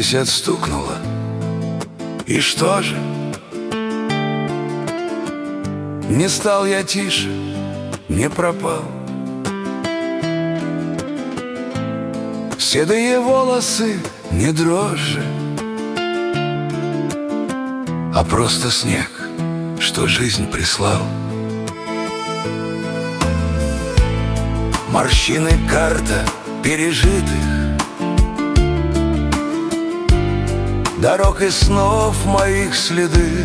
60 стукнуло. И что же? Не стал я тише, не пропал. Седые волосы не дрожжи, а просто снег, что жизнь прислал. Морщины карта пережитых дорог и снов моих следы,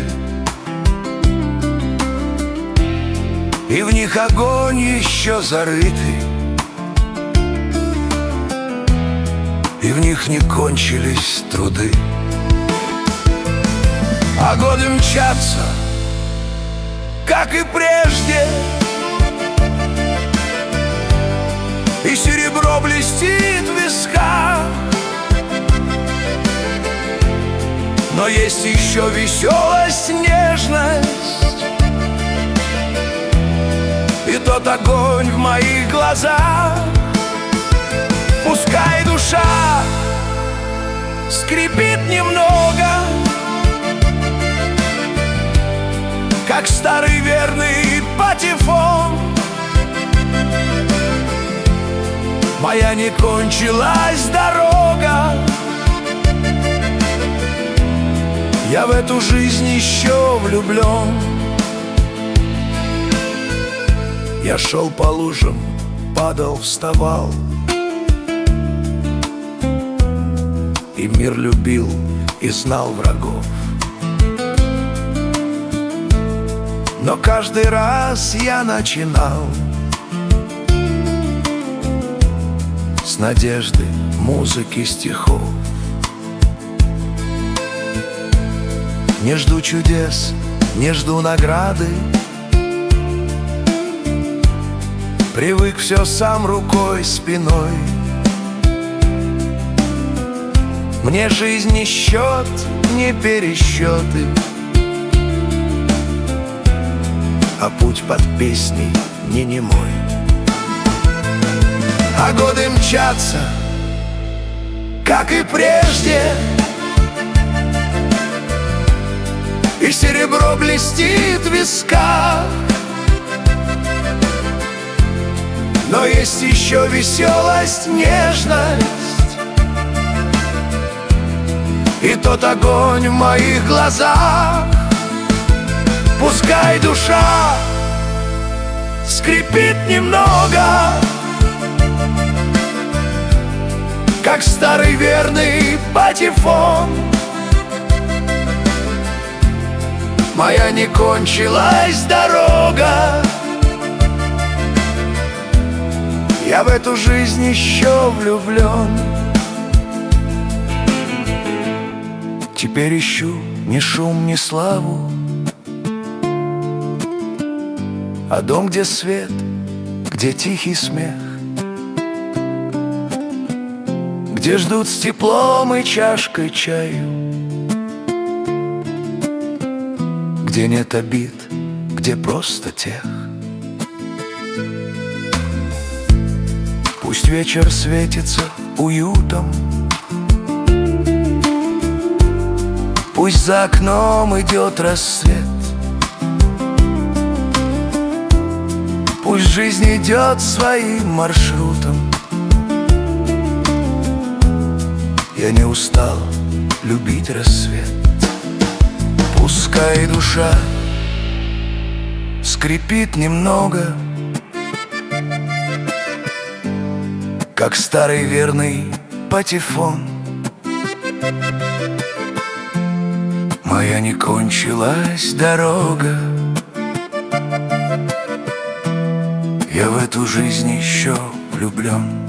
и в них огонь еще зарытый, и в них не кончились труды. А годы мчатся, как и прежде, и серебро блестит в висках. Но есть еще веселость, нежность и тот огонь в моих глазах. Пускай душа скрипит немного, как старый верный патефон. Моя не кончилась дорога, я в эту жизнь еще влюблен. Я шел по лужам, падал, вставал, и мир любил и знал врагов. Но каждый раз я начинал с надежды, музыки, стихов. Не жду чудес, не жду награды, привык все сам рукой, спиной. Мне жизнь не счет, не пересчеты, а путь под песней не немой. А годы мчатся, как и прежде, и серебро блестит в висках. Но есть еще веселость, нежность и тот огонь в моих глазах. Пускай душа скрипит немного, как старый верный патефон. Моя не кончилась дорога, я в эту жизнь еще влюблен. Теперь ищу ни шум, ни славу, а дом, где свет, где тихий смех, где ждут с теплом и чашкой чаю, где нет обид, где просто тех. Пусть вечер светится уютом, пусть за окном идет рассвет, пусть жизнь идет своим маршрутом. Я не устал любить рассвет. Пускай душа скрипит немного, как старый верный патефон. Моя не кончилась дорога, я в эту жизнь еще влюблен.